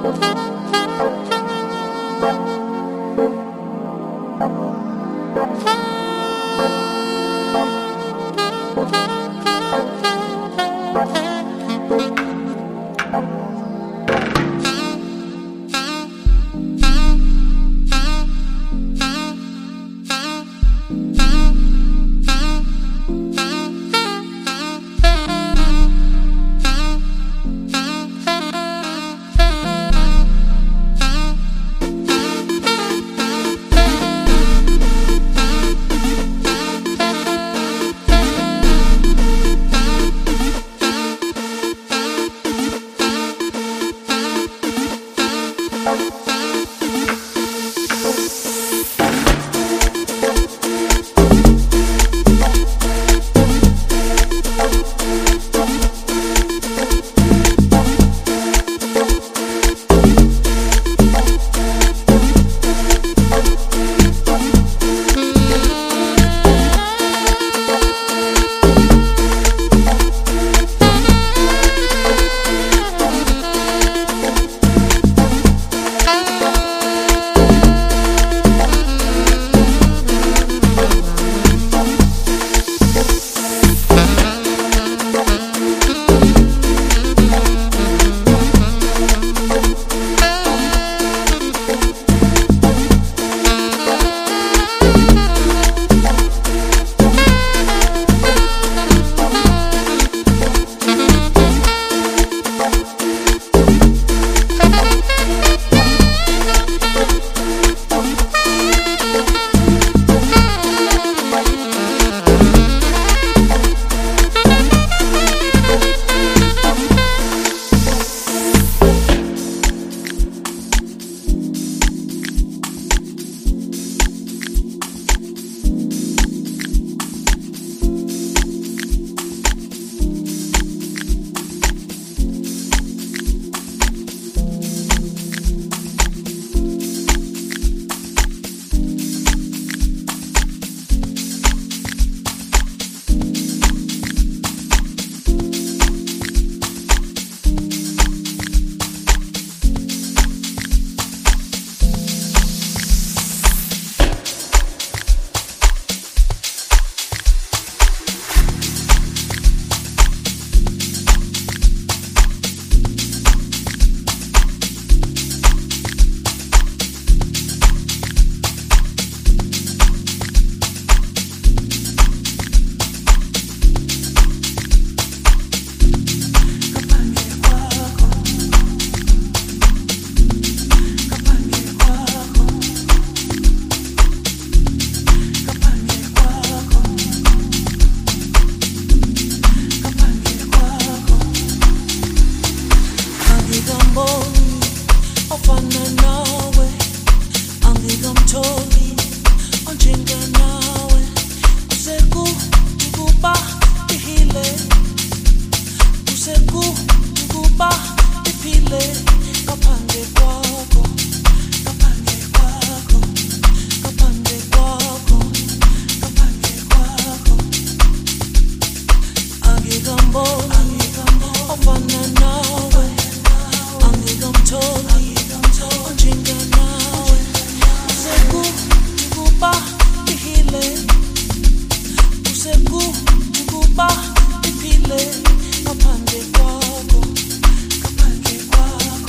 Ngaphandle kwakho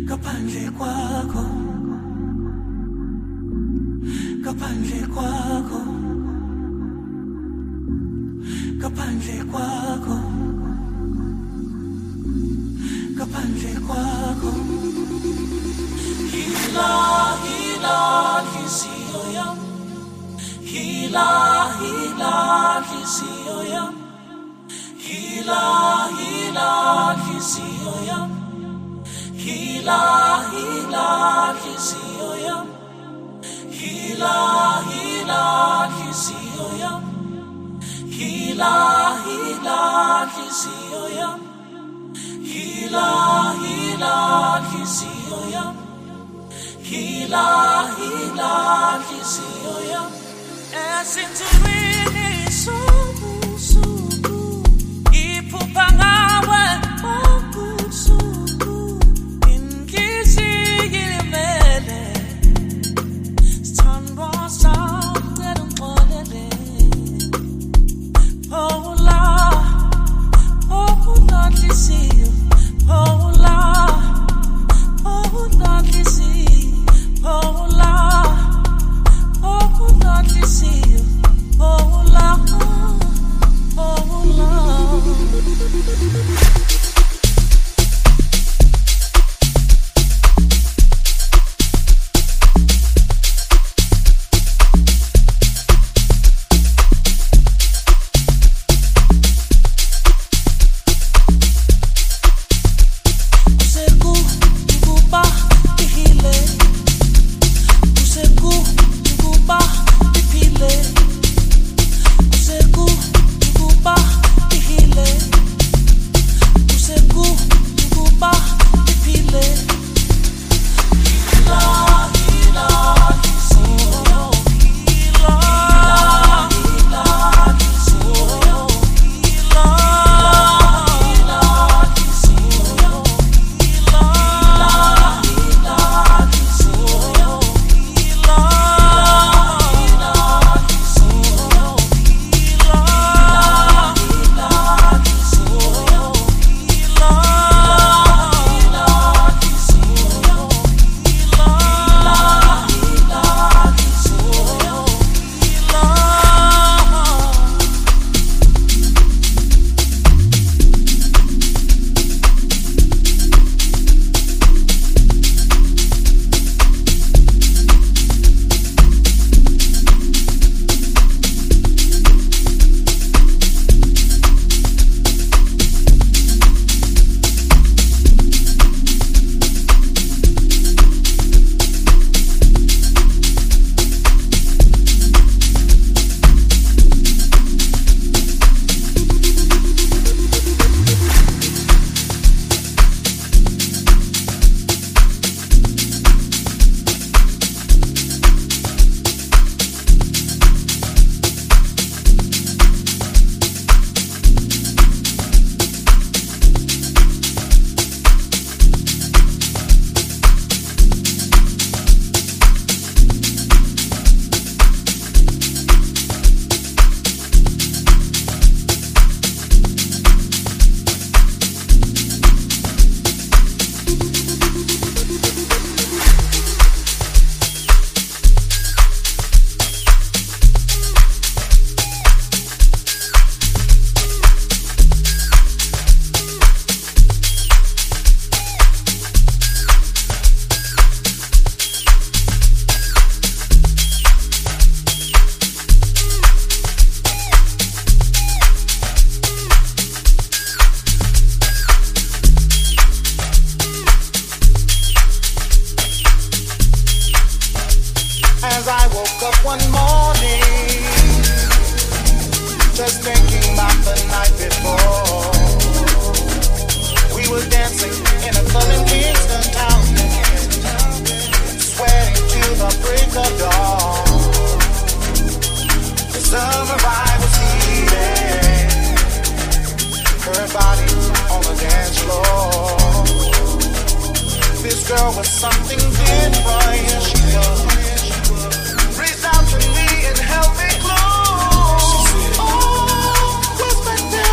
ngaphandle kwakho, ngaphandle kwakho, ngaphandle kwakho, ngaphandle kwakho. Hila, hila, nhliziyo yam. Hila, hila, nhliziyo yam. Hila, hila, nhliziyo yam. Hila, hila, nhliziyo yam. Hila, hila, nhliziyo yam. Hila, hila, nhliziyo yam. Hila, hila, nhliziyo yam. Hila, hila, nhliziyo yam. Esintuwini suku iphupha ngawe okusuku inhliziyo imele sithandwa sami ngixolele Paula nhliziyo Paula nhliziyo Paula nhliziyo Paula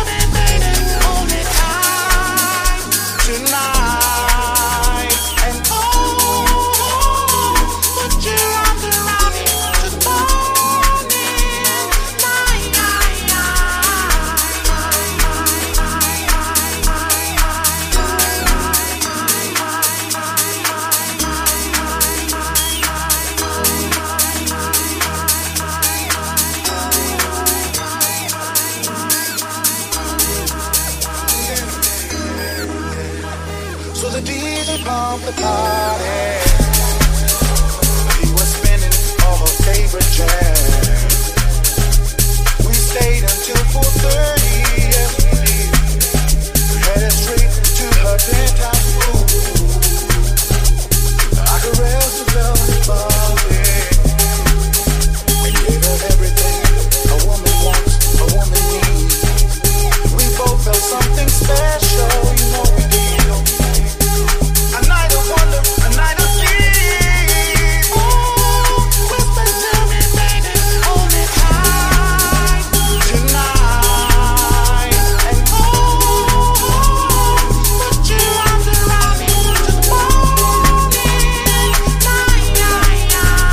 Tonight and of the party. He was spinning all her favorite jams. We stayed until 4:30 as we leave. Headed straight to her penthouse room. I caressed the velvet body. We gave her everything a woman wants, a woman needs. We both felt something special, you know we did. A night of wonder, a night of sleep. Oh, whisper to me, baby, hold me tight tonight. And oh, put your arms around me till the morning light.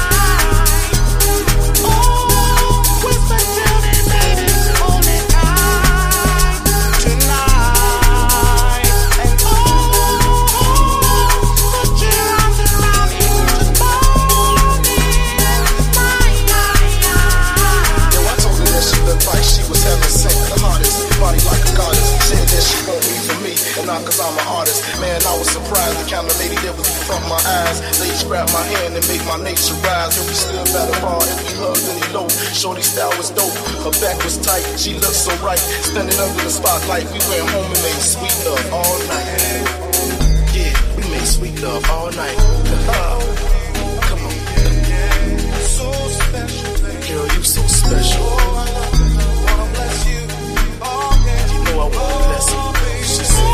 Oh, whisper to me, baby, hold me tight tonight. And oh, put your arms around me till the morning light. Yo, I told her that she looked like she was heaven sent, the hottest, body like a goddess. Said that she won't be for me, and not cause I'm an artist. Man, I was surprised the kind of lady that was from my eyes. Lady grabbed my hand and made my nature rise. And we stood by the bar and we hugged and eloped. Shorty style was dope, her back was tight, she looked so right. Standing under the spotlight, we went home and made sweet love all night. Yeah, we made sweet love all night. Come on, So special, baby. girl, you so special. Oh, I love you. Wanna bless you. Oh, yeah. You know I wanna bless you. She said,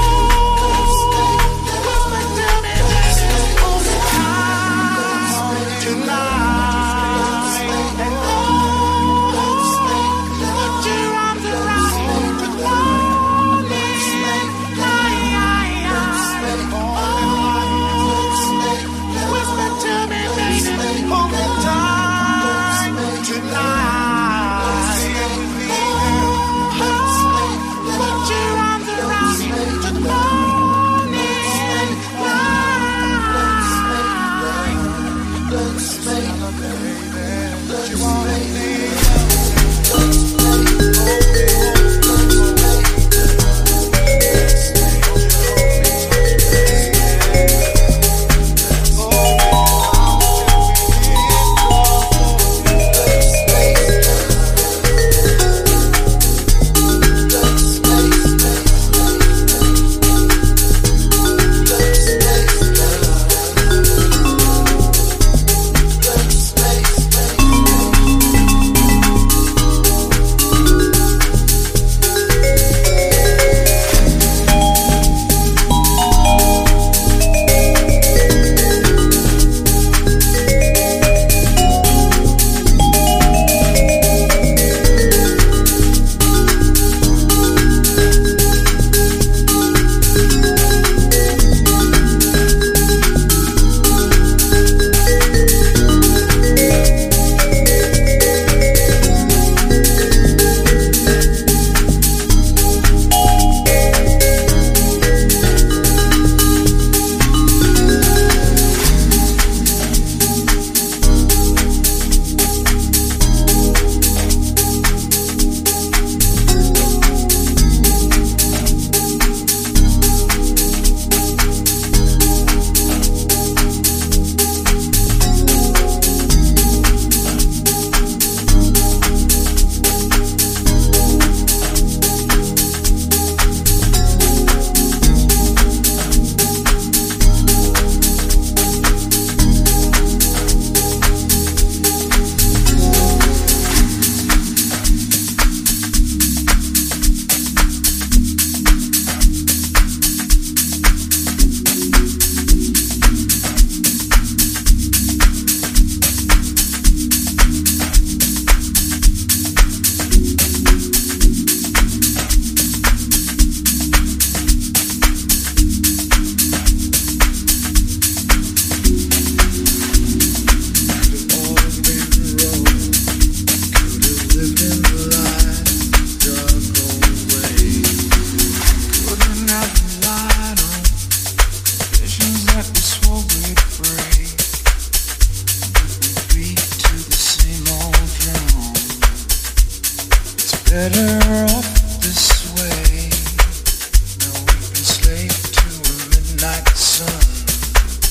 better off this way. Now we've been slave to a midnight sun.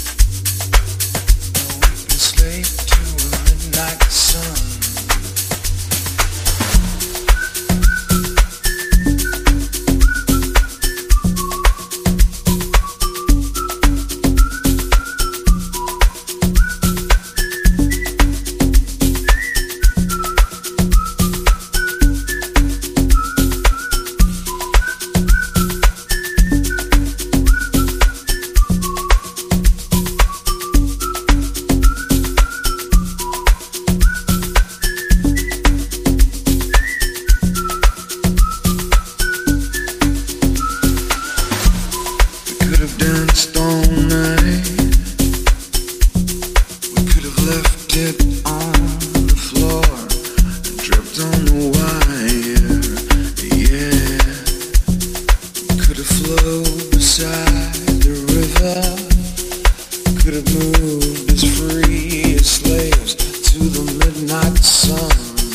as free as slaves to the midnight sun.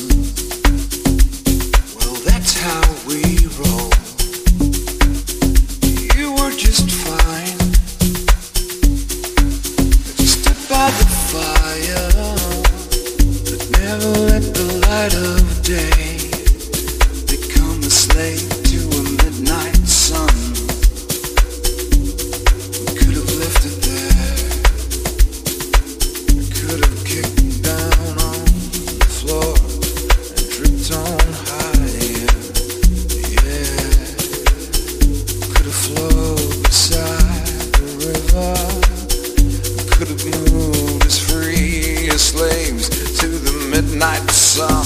Well, that's how we roll. You were just fine. You stood by the fire that never let the light of day become a slave to a midnight sun. We could have left it there. We could have kicked down on the floor and dripped on higher. Yeah, could have flowed beside the river. Could have moved as free as slaves to the midnight sun.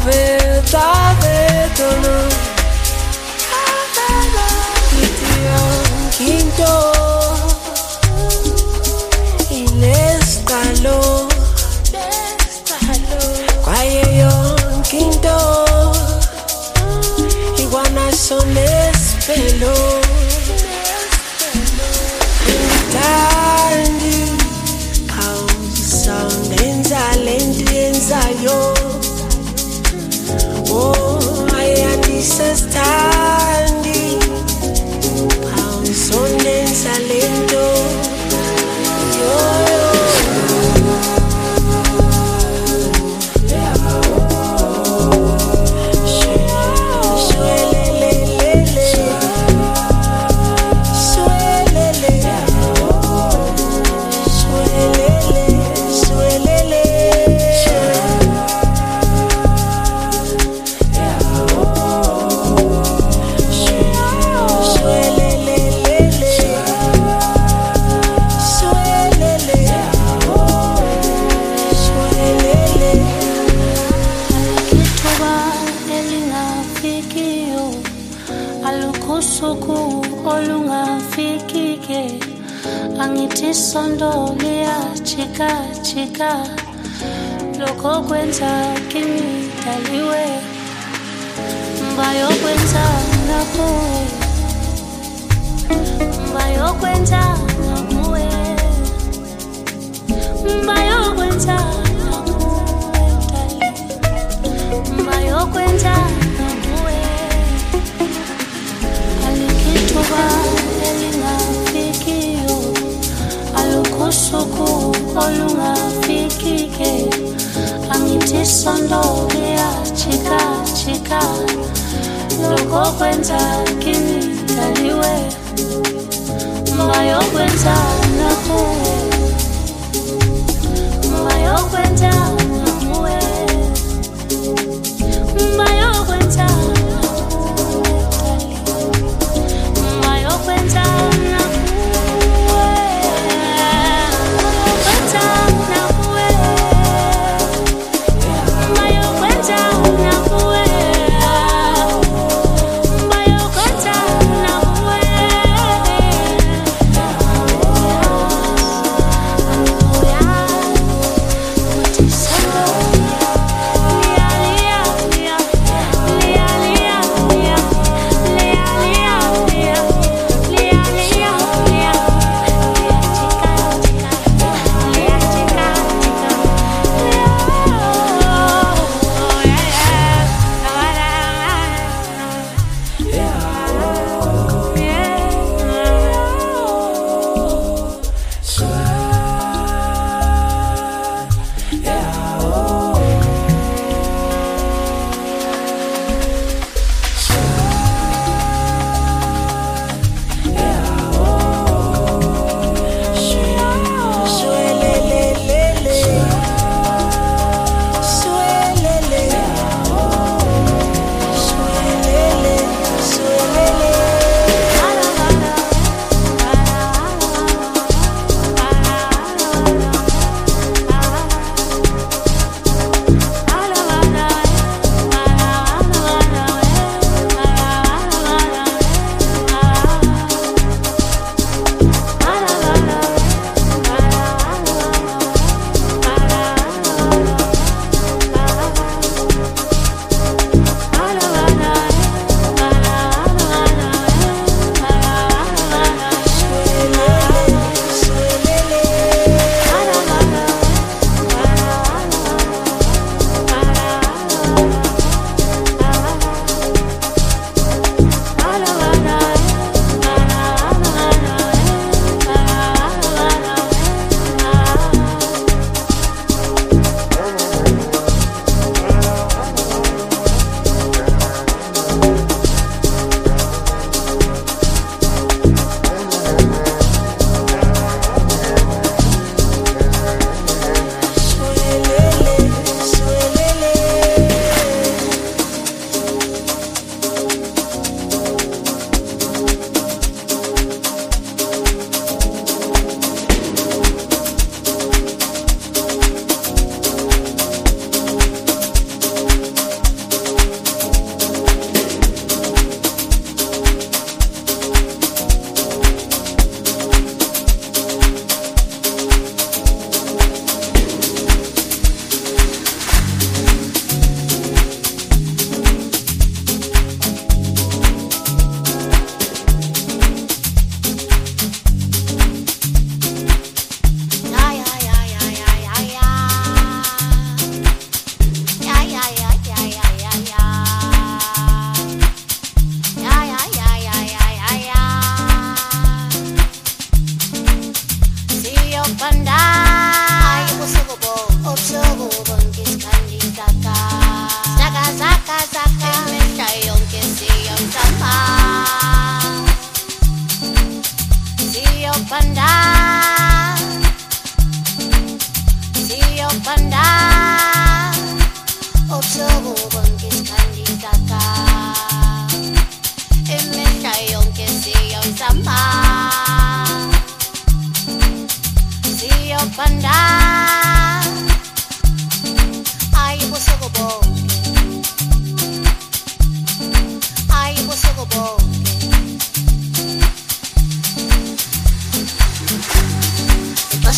So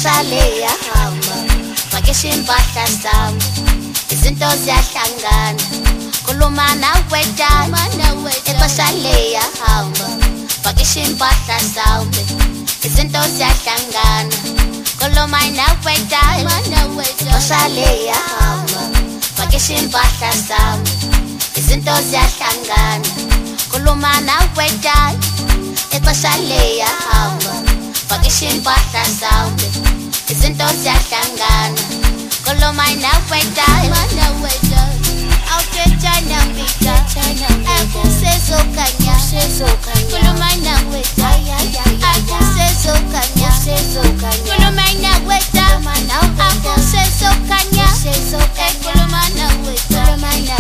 Sale yahamba vakisha impahla zami izinto ziyahlangana khuluma nawe dad ixesha liyahamba vakisha impahla zami izinto ziyahlangana khuluma nawe dad ixesha liyahamba vakisha impahla zami izinto ziyahlangana khuluma nawe dad ixesha liyahamba vakisha impahla zami izinto ziyahlangana khuluma nawe dad awuthetshana mbita akusezokanya khuluma nawe dad akusezokanya khuluma nawe dad akusezokanya khuluma nawe dad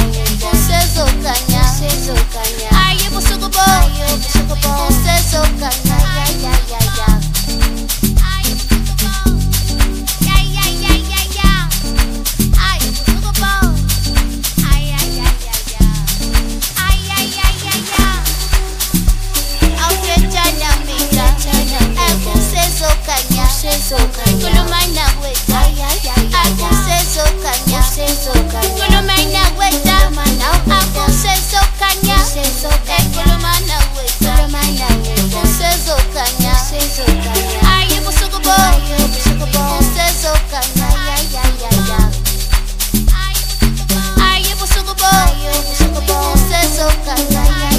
akusezokanya ayi busuku bo akusezokanya khuluma nawe akusezokanya khuluma nawe akusezokanya khuluma nawe akusezokanya ayi busuku bo akusezokanya ayi busuku bo akusezokanya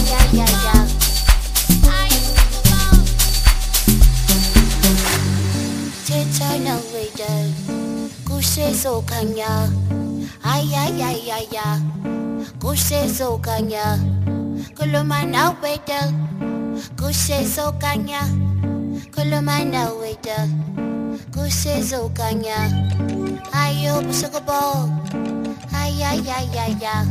kusezokanya ayayayaya kusezokanya khuluma nawe dad kusezokanya khuluma nawe dad kusezokanya ayo busuku bo ayayayaya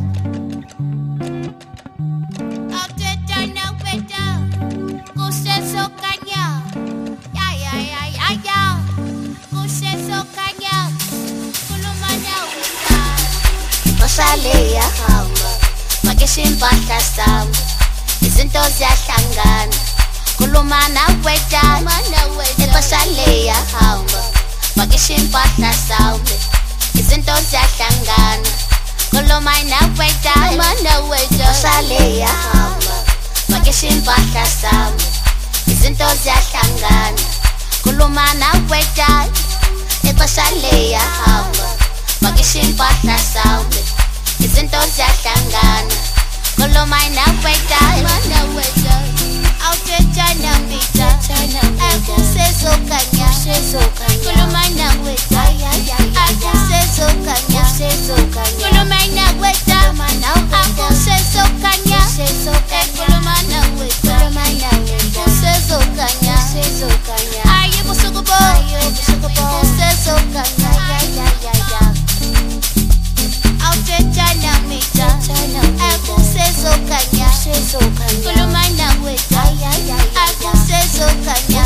awuthetshana weda kusezokanya ayayayaya kusezokanya khuluma nawe dad ixesha liyahamba vakisha impahla zami izinto ziyahlangana khuluma nawe dad ixesha liyahamba vakisha impahla zami izinto ziyahlangana khuluma nawe dad ixesha liyahamba vakisha impahla zami izinto ziyahlangana khuluma nawe dad ixesha liyahamba vakisha impahla zami izinto ziyahlangana khuluma nawe dad awuthetshana mbita akusezokanya khuluma nawe dad akusezokanya khuluma nawe dad akusezokanya khuluma nawe dad akusezokanya ayi busuku bo akusezokanya awuthetshana mbita akusezokanya khuluma nawe dad akusezokanya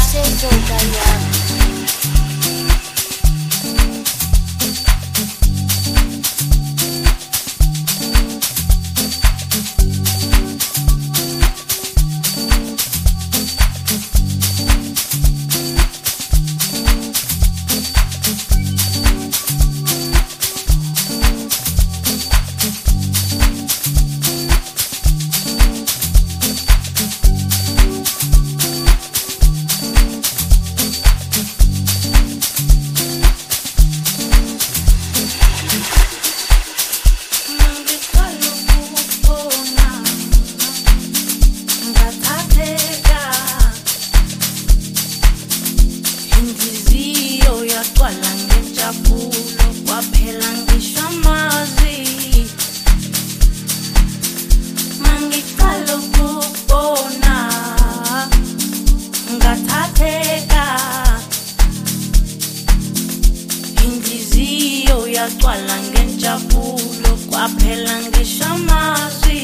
yagcwala ngenjabulo kwaphela ngisho amazwi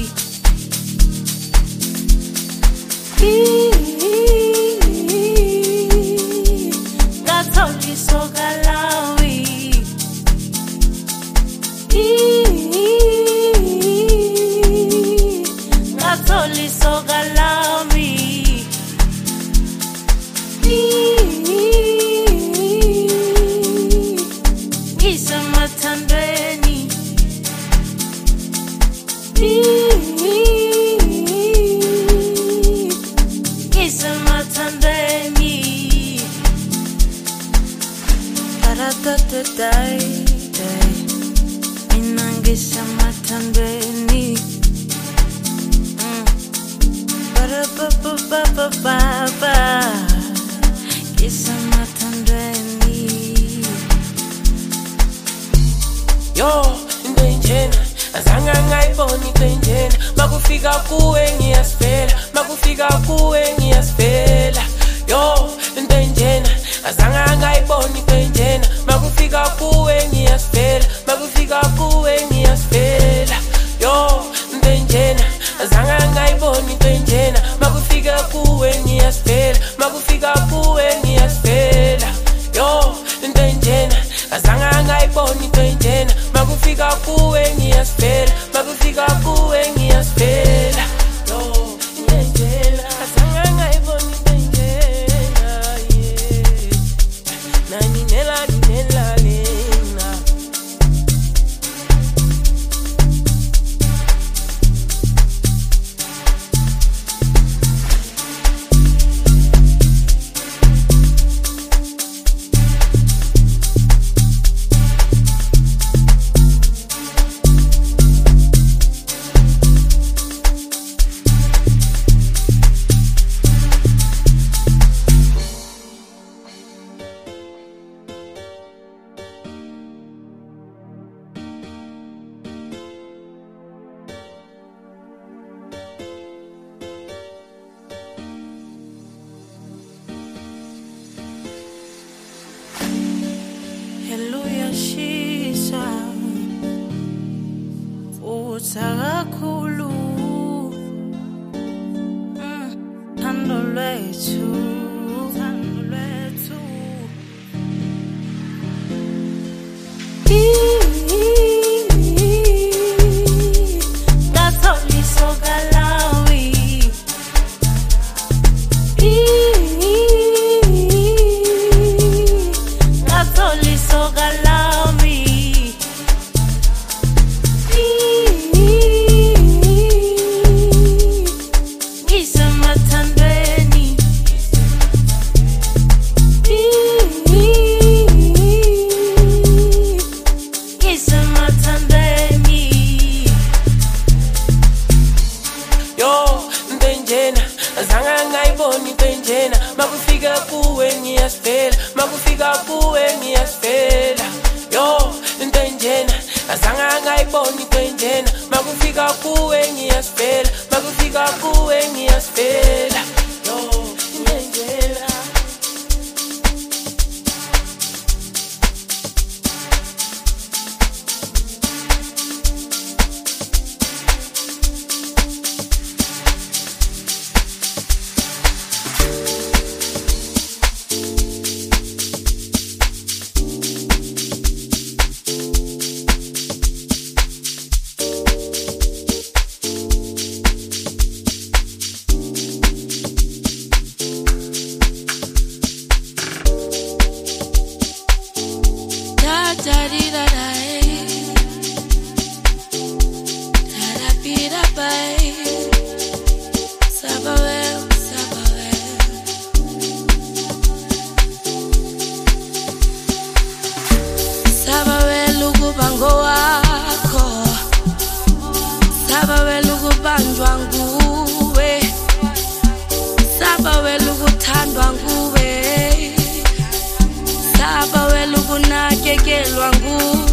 ngathola isoka lawi ngathola isoka lami Yo, ndenjena azanga ngayibona ndenjena makufika kuwe ngiyasifela makufika kuwe ngiyasifela yo ndenjena azanga ngayibona ndenjena makufika kuwe ngiyasifela makufika kuwe ngiyasifela yo ndenjena azanga ngayibona ndenjena makufika kuwe ngiyasifela makufika kuwe ngiyasifela yo ndenjena azanga ngayibona ndenjena makufika kuwe ngiyasifela makufika kuwe ngiyasifela yo ndenjena azanga ngayibona ndenjena nani nela lena Sakakhulu thando lwethu makufika kuwe ngiyasifela makufika kuwe ngiyasifela yo ndenjena azanga ngayibona ndenjena makufika kuwe ngiyasifela makufika kuwe ngiyasifela yo ndenjena Saba welu kunakekelwa nguwe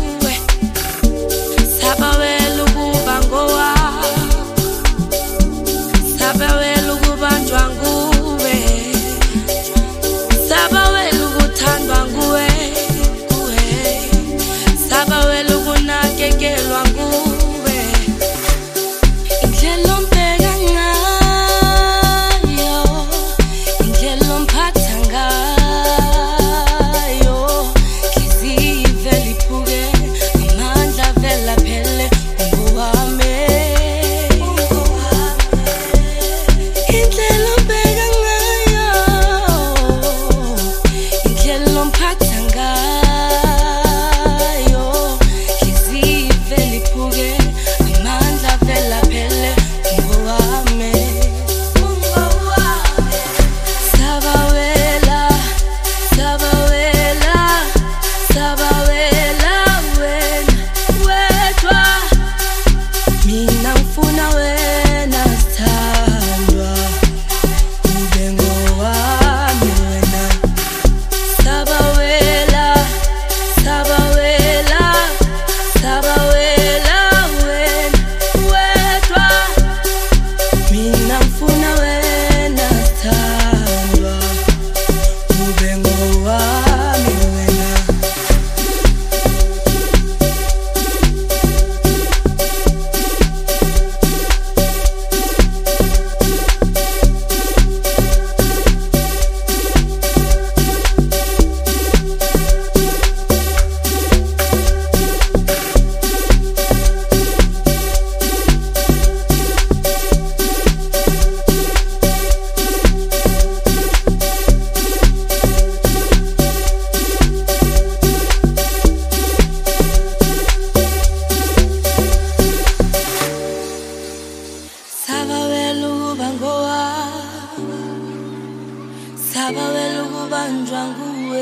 sabawela ukubanjwa nguwe,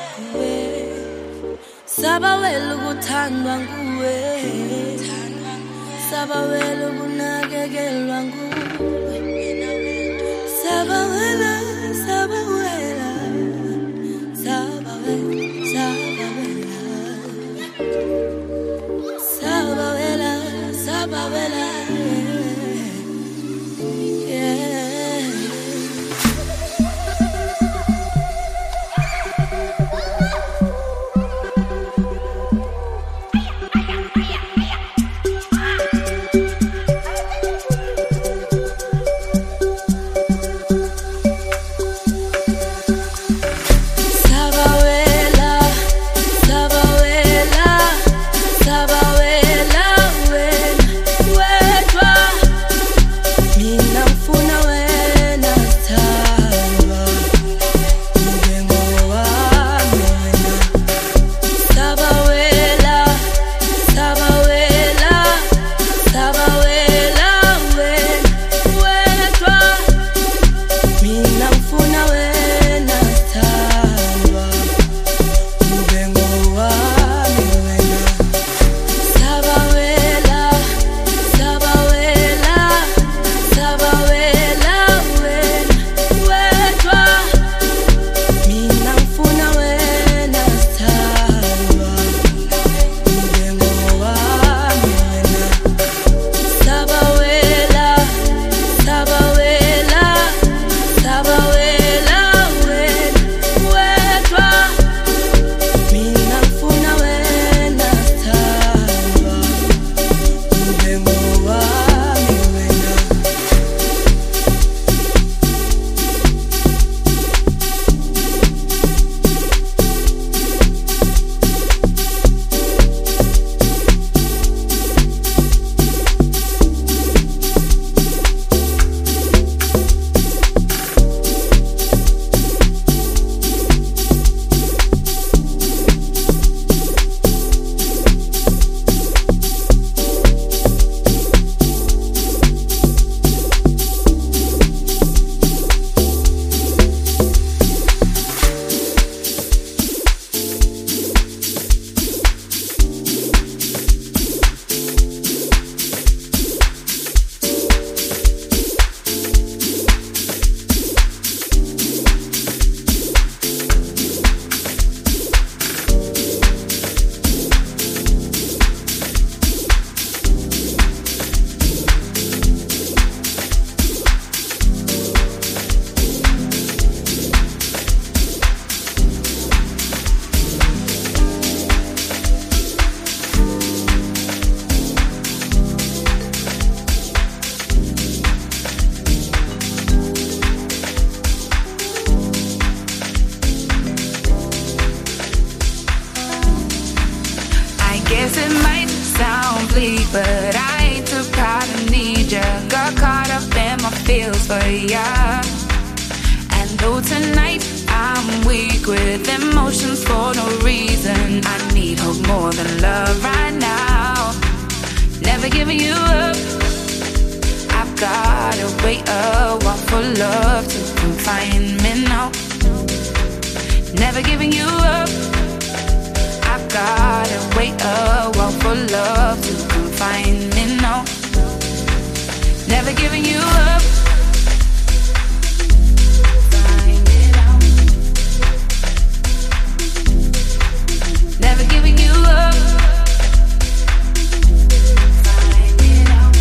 sabawela ukuthandwa nguwe, sabawela ukunakekelwa nguwe, sabawela, sabawela, sabawela, sabawela, sabawela, sabawela, yeah. but I ain't too proud to need ya. Got caught up in my feels for ya. And though tonight I'm weak with emotions for no reason, I need hope more than love right now. Never giving you up. I've gotta wait a while for love to confine me now. Never giving you up. I've gotta wait a while for love to confine me now. Never giving you up. Find it out. Never giving you up. Find it out.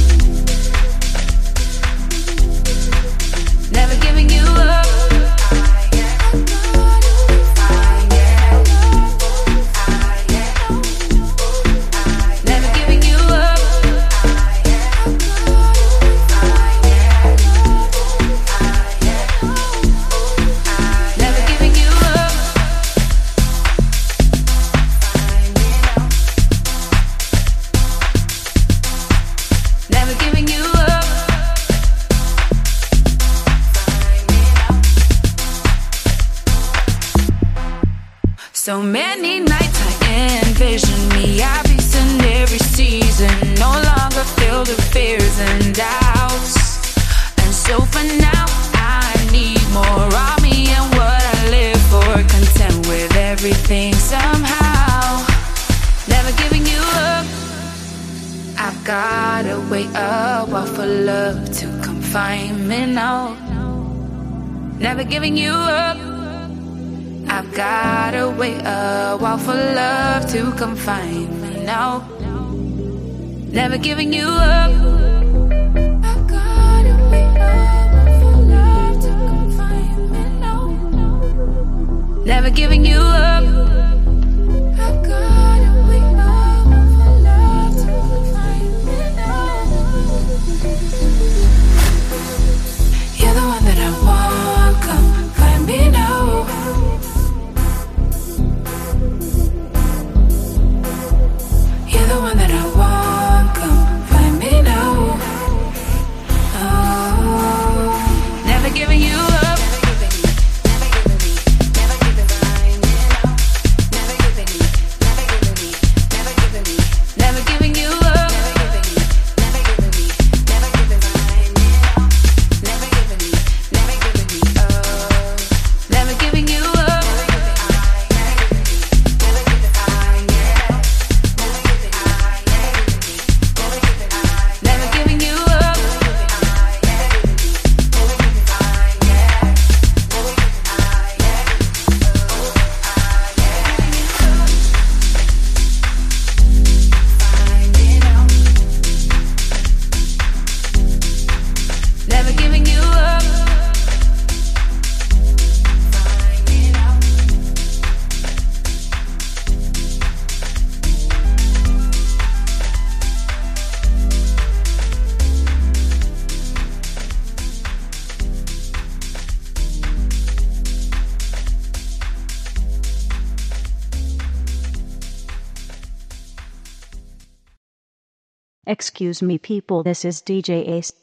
Never giving you up. So many nights I envision me, I beast in every season, no longer filled with fears and doubts. And so for now, I need more of me and what confine me now. Never giving you up. I've gotta wait a while for love to confine me now. Never giving you up. I've gotta wait a while for love to confine me now. Never giving you up. I've gotta wait a while for love to confine me now. You're the one that I want, come find me now. You're the one that I want, come find me now. Oh, never giving you up. Never giving you up. Never giving you up. Never giving you up. Never giving you up. Excuse me people, this is DJ Ace.